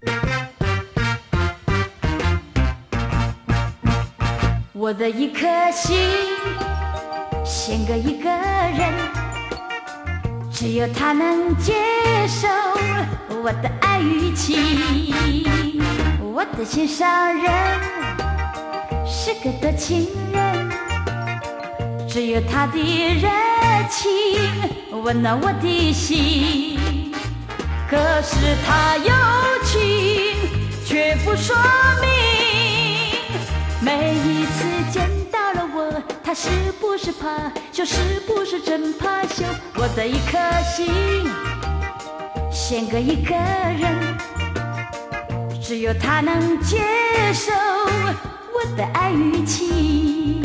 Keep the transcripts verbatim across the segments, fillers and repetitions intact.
我的一颗心献给一个人，只有他能接受我的爱与情。我的心上人是个的情人，只有他的热情温暖我的心。可是他有情却不说明，每一次见到了我，他是不是怕羞，是不是真怕羞？我的一颗心献给一个人，只有他能接受我的爱与情。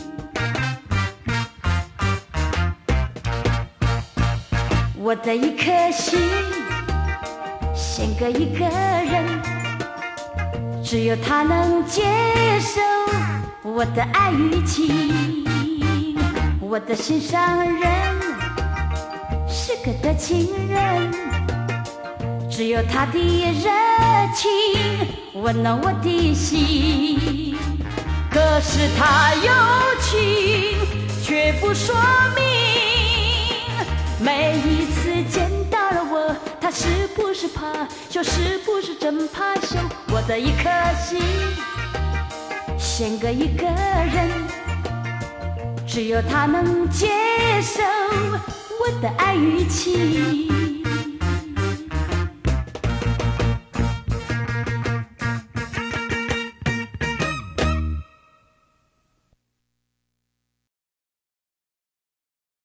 我的一颗心献给一个人，只有他能接受我的爱与情。我的心上人是个的情人，只有他的热情温暖我的心。可是他有情却不说明，每一次见到了我，他是不是怕羞，是不是真怕羞？我的一颗心献给一个人，只有他能接受我的爱与情。